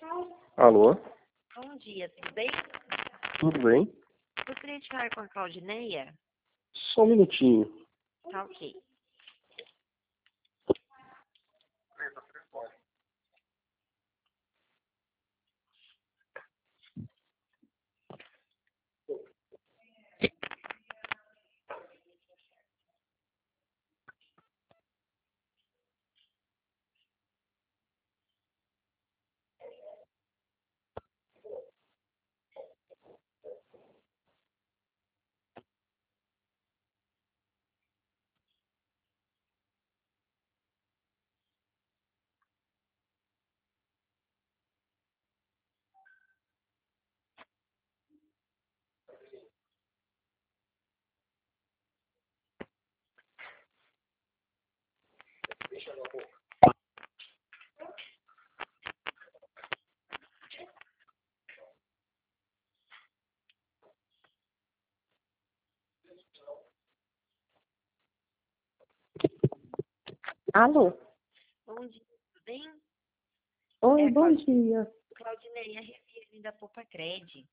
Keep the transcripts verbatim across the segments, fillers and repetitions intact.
Alô? Bom dia, tudo bem? Tudo bem? Gostaria de falar com a Claudineia? Só um minutinho. Tá ok. Alô? Bom dia, tudo bem? Oi, É a bom Claudi- dia. Claudineia Riviere da Popacred.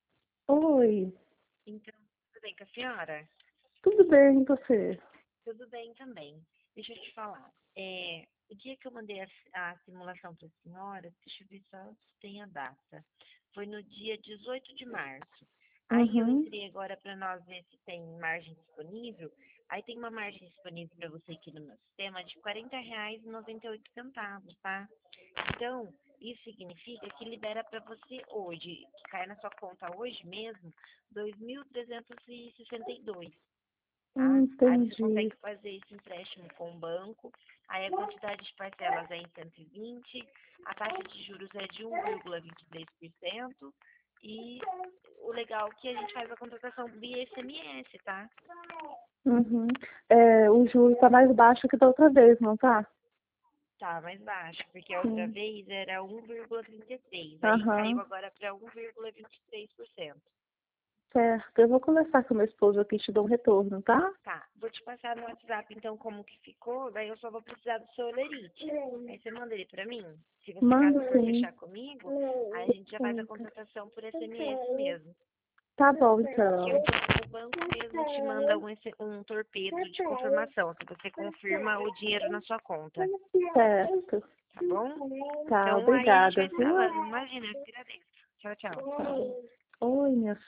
Oi, Então, tudo bem com a senhora? tudo bem e você? Tudo bem também. Deixa eu te falar. É, o dia que eu mandei a, a simulação para a senhora, deixa eu ver só se tem a data. Foi no dia dezoito de março. Aí eu Uhum. entrei agora para nós ver se tem margem disponível. Aí tem uma margem disponível para você aqui no meu sistema de quarenta reais e noventa e oito centavos, tá? Então, isso significa que libera para você hoje, que cai na sua conta hoje mesmo, dois mil trezentos e sessenta e dois. Tá? Aí você Entendi. consegue fazer esse empréstimo com o banco, aí a quantidade de parcelas é em cento e vinte, a taxa de juros é de um vírgula vinte e três por cento e o legal é que a gente faz a contratação via S M S, tá? Uhum. É, o juro tá mais baixo que da outra vez, não tá? Tá mais baixo, porque a outra Sim. vez era um vírgula trinta e três, aí Aham. caiu agora para um vírgula vinte e três por cento. Certo. Eu vou conversar com meu esposo aqui e te dou um retorno, tá? Tá, vou te passar no WhatsApp então como que ficou, daí eu só vou precisar do seu olerite. Aí você manda ele pra mim. Se você Mando caso for sim. fechar comigo, aí a gente já faz a contratação por S M S mesmo. Tá bom, Que então. o, o banco mesmo te manda um, S- um torpedo de confirmação, que você confirma o dinheiro na sua conta, Certo. tá bom? Tá, Então aí a gente obrigada, vai se viu? falando. Imagina, eu que agradeço. Tchau, tchau. Oi, minha